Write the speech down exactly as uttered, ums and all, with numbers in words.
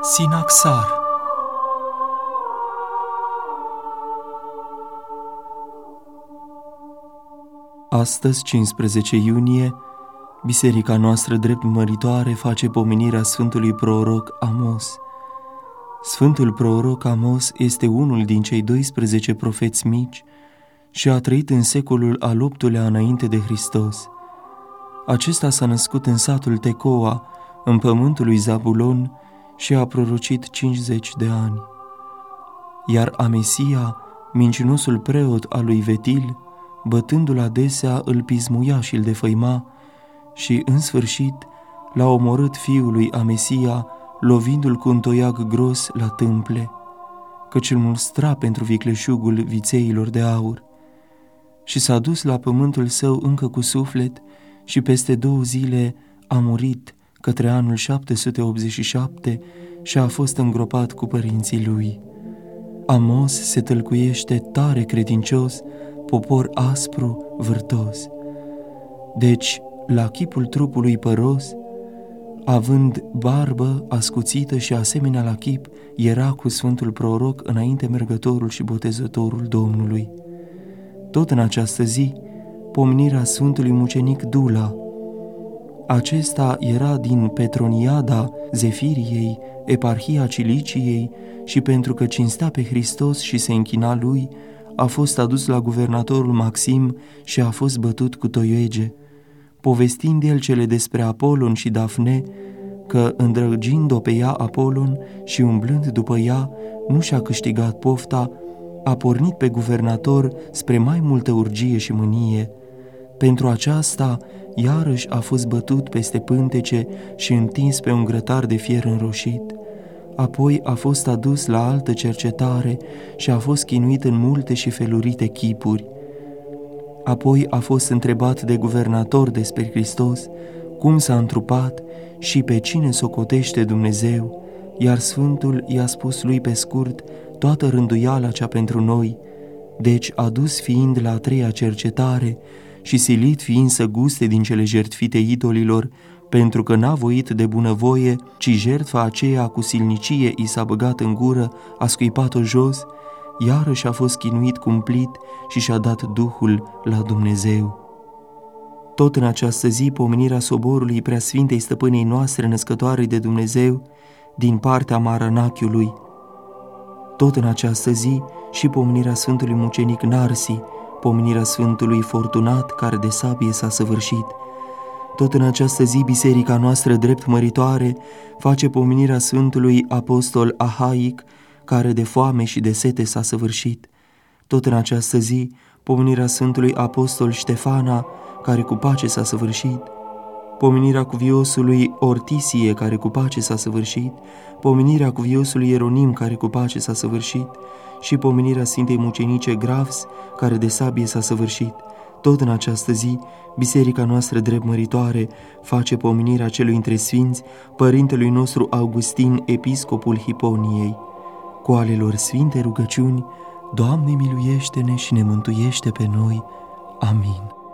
Sinaxar. Astăzi, cincisprezece iunie, biserica noastră drept măritoare face pomenirea Sfântului Proroc Amos. Sfântul Proroc Amos este unul din cei doisprezece profeți mici și a trăit în secolul al optulea înainte de Hristos. Acesta s-a născut în satul Tecoa, în pământul lui Zabulon, și a prorocit cincizeci de ani. Iar Amesia, mincinosul preot al lui Vetil, bătându-l adesea, îl pismuia și îl defăima și, în sfârșit, l-a omorât fiul lui Amesia, lovindu-l cu un toiag gros la tâmple, căci îl mustra pentru vicleșugul vițeilor de aur. Și s-a dus la pământul său încă cu suflet și peste două zile a murit, către anul șapte sute optzeci și șapte, și a fost îngropat cu părinții lui. Amos se tălcuiește tare credincios, popor aspru, vârtos. Deci, la chipul trupului păros, având barbă ascuțită și asemenea la chip, era cu Sfântul Proroc înainte mergătorul și botezătorul Domnului. Tot în această zi, pomenirea Sfântului Mucenic Dula. Acesta era din Petroniada Zefiriei, eparhia Ciliciei, și pentru că cinstea pe Hristos și se închina lui, a fost adus la guvernatorul Maxim și a fost bătut cu toioege, povestind el cele despre Apolon și Dafne, că, îndrăgind-o pe ea Apolon și umblând după ea, nu și-a câștigat pofta, a pornit pe guvernator spre mai multă urgie și mânie. Pentru aceasta, iarăși a fost bătut peste pântece și întins pe un grătar de fier înroșit. Apoi a fost adus la altă cercetare și a fost chinuit în multe și felurite chipuri. Apoi a fost întrebat de guvernator despre Hristos, cum s-a întrupat și pe cine socotește Dumnezeu, iar Sfântul i-a spus lui pe scurt toată rânduiala cea pentru noi. Deci, adus fiind la a treia cercetare și silit fiind să guste din cele jertfite idolilor, pentru că n-a voit de bunăvoie, ci jertfa aceea cu silnicie i s-a băgat în gură, a scuipat-o jos, iarăși a fost chinuit cumplit și și-a dat Duhul la Dumnezeu. Tot în această zi, pomenirea soborului Preasfintei Stăpânei noastre, Născătoarei de Dumnezeu, din partea Maranachiului. Tot în această zi și pomenirea Sfântului Mucenic Narsi, pomenirea Sfântului Fortunat, care de sabie s-a săvârșit. Tot în această zi, biserica noastră drept măritoare face pomenirea Sfântului Apostol Ahaic, care de foame și de sete s-a săvârșit. Tot în această zi, pomenirea Sfântului Apostol Ștefana, care cu pace s-a săvârșit. Pomenirea cuviosului Ortisie, care cu pace s-a săvârșit. Pomenirea cuviosului Ieronim, care cu pace s-a săvârșit. Și pomenirea Sfintei Mucenice Gravs, care de sabie s-a săvârșit. Tot în această zi, biserica noastră drept măritoare face pomenirea celui între sfinți, părintelui nostru Augustin, episcopul Hiponiei. Cu ale lor sfinte rugăciuni, Doamne miluiește-ne și ne mântuiește pe noi. Amin.